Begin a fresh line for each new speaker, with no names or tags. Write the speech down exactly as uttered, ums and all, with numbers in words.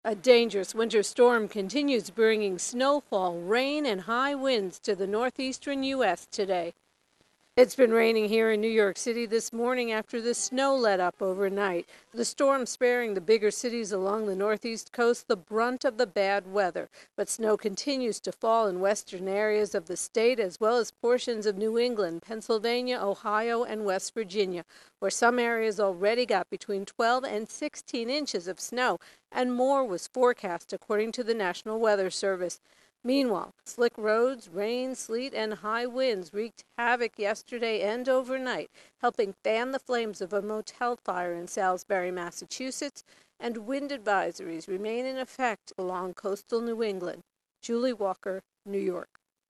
A dangerous winter storm continues bringing snowfall, rain, and high winds to the northeastern U S today. It's been raining here in New York City this morning after the snow let up overnight. The storm sparing the bigger cities along the northeast coast the brunt of the bad weather, but snow continues to fall in western areas of the state as well as portions of New England, Pennsylvania, Ohio, and West Virginia, where some areas already got between twelve and sixteen inches of snow, and more was forecast according to the National Weather Service. Meanwhile, slick roads, rain, sleet, and high winds wreaked havoc yesterday and overnight, helping fan the flames of a motel fire in Salisbury, Massachusetts, and wind advisories remain in effect along coastal New England. Julie Walker, New York.